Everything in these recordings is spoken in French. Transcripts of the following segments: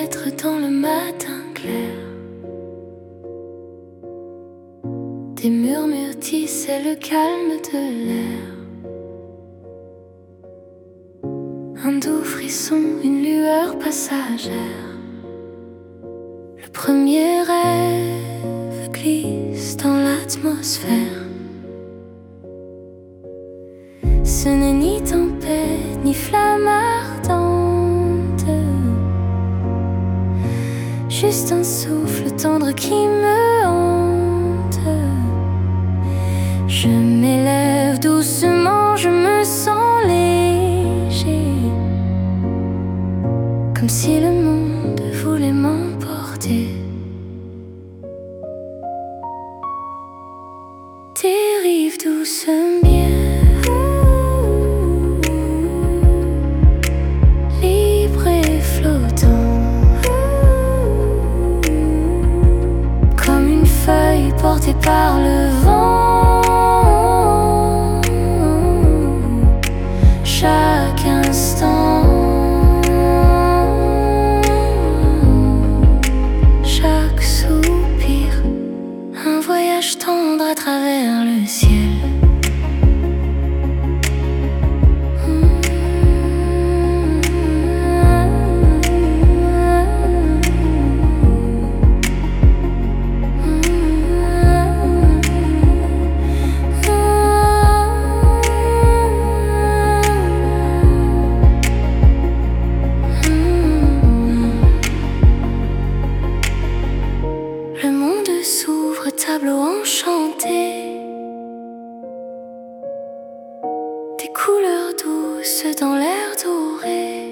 fenêtre dans le matin clair. Des murmures tissaient le calme de l'air. Un doux frisson, une lueur passagère. Le premier rêve glisse dans l'atmosphère. Ce n'est ni tempête, ni flamme ardente, juste un souffle tendre qui me hante. Je m'élève doucement, je me sens léger, comme si le monde voulait m'emporter. Dérive doucement bien, libre et flottant, comme une feuille portée par le vent. Chaque instant, chaque soupir, un voyage tendre à travers le ciel. Le monde s'ouvre, tableau enchanté, des couleurs douces dans l'air doré.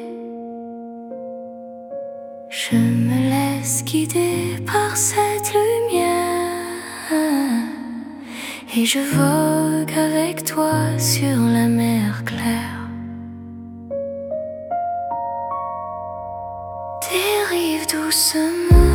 Je me laisse guider par cette lumière et je vogue avec toi sur la mer claire. Dérive doucement,